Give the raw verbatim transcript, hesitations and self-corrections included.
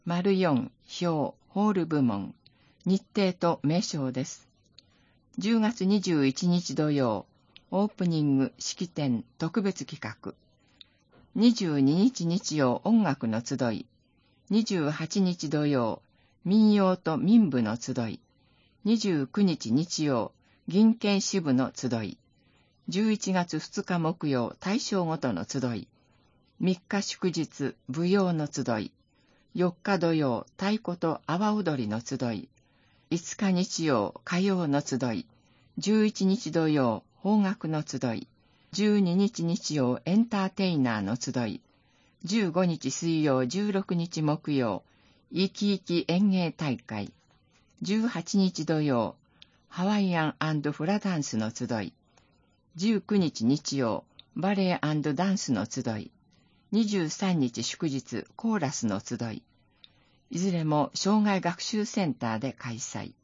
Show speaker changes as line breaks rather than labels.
丸よん、表、ホール部門、日程と名称です。じゅうがつにじゅういちにち土曜、オープニング式典特別企画。にじゅうににち日曜、音楽の集い。にじゅうはちにち土曜、民謡と民舞の集い。にじゅうくにち日曜、銀剣支部の集い。じゅういちがつふつか木曜、大正ごとの集い。みっか祝日、舞踊の集い。よっか土曜、太鼓と阿波踊りの集い。いつか日曜、歌謡の集い。じゅういちにち土曜、邦楽の集い。じゅうににち日曜、エンターテイナーの集い。じゅうごにち水曜、じゅうろくにち木曜、いきいき演芸大会。じゅうはちにち土曜、ハワイアン&フラダンスの集い。じゅうくにち日曜、バレエ&ダンスの集い。にじゅうさんにち祝日、コーラスの集い。いずれも障害学習センターで開催。